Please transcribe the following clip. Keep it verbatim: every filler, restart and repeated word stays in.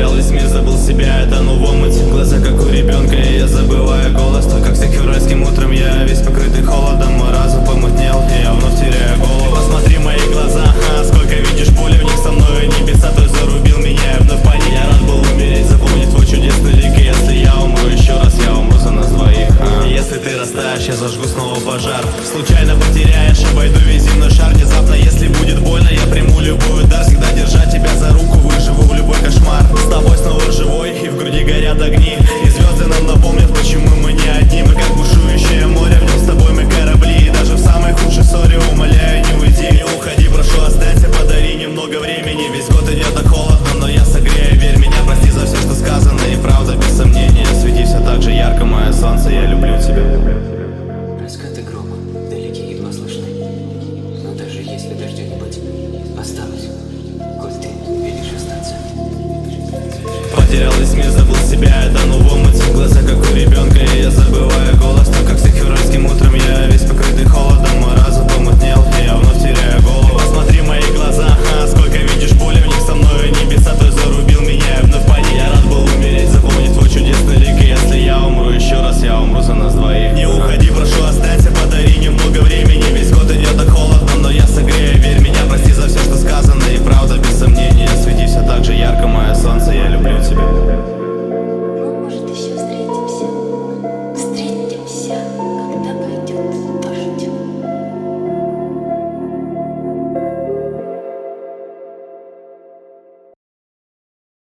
потерял весь мир, забыл себя, я тону в омуте. Глаза как у ребенка, и я забываю голос. То, как всех февральским утром, я весь покрытый холодом. Мой разум помутнел, и я вновь теряю голову. Посмотри в мои глаза, ха, сколько видишь боли в них со мной. Небеса, ты зарубил меня, и вновь паник. Я рад был умереть, запомнить твой чудесный лик. И если я умру еще раз, я умру за нас двоих, а. Если ты растаешь, я зажгу снова пожар. Случайно потеряешь, обойду весь земной шар. Внезапно, если будет больно, я приму любой удар. Всегда держать тебя за руку, выживу в любой кошмар. С тобой снова живой, и в груди горят огни. И звезды нам напомнят, почему мы не одни. Мы как бушующее море, в нем с тобой мы корабли. И даже в самой худшей ссоре умоляю, не уйди, не уходи, прошу, останься, подари немного времени. Весь год идет так холодно, но я согрею, верь меня, прости за все, что сказано. И правда, без сомнения, свети все так же ярко, мое солнце, я люблю тебя. Раскаты грома далеки едва слышны, но даже если дождя не быть, осталось